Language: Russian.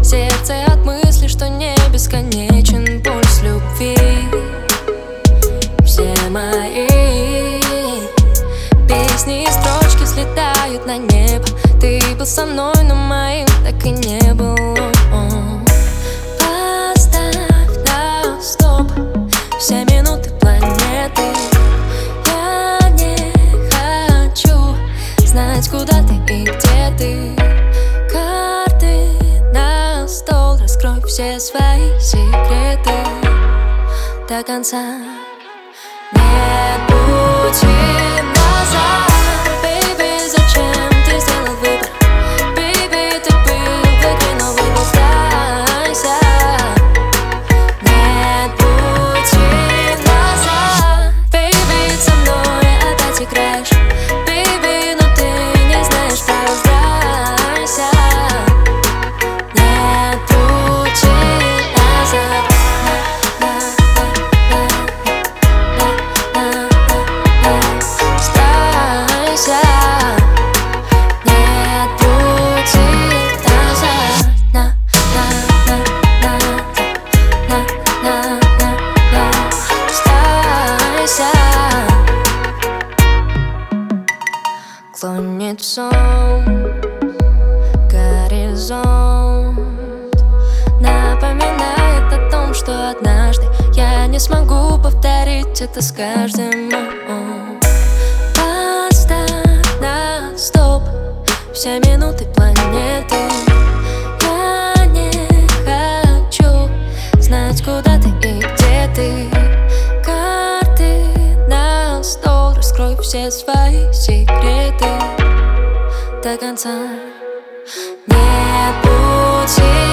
сердце от мысли, что не бесконечен пульс любви. Все мои песни и строчки слетают на небо. Ты был со мной, но моим так и не был. Поставь на стоп все минуты планеты. Я не хочу знать, куда ты и где ты. Карты на стол, раскрой все свои секреты до конца. Нет пути назад. Baby, зачем ты сделал выбор? Baby, ты был в игре, но выбор сдайся. Нет пути назад. Baby, со мной опять играешь. Baby, но ты не знаешь, пора сдайся. Нет пути назад. Клонит сон, горизонт напоминает о том, что однажды я не смогу повторить это с каждым. Поставь на стоп все минуты планеты. Я не хочу знать, куда ты и где ты. Карты на стол, раскрой все свои секреты до конца. Нет пути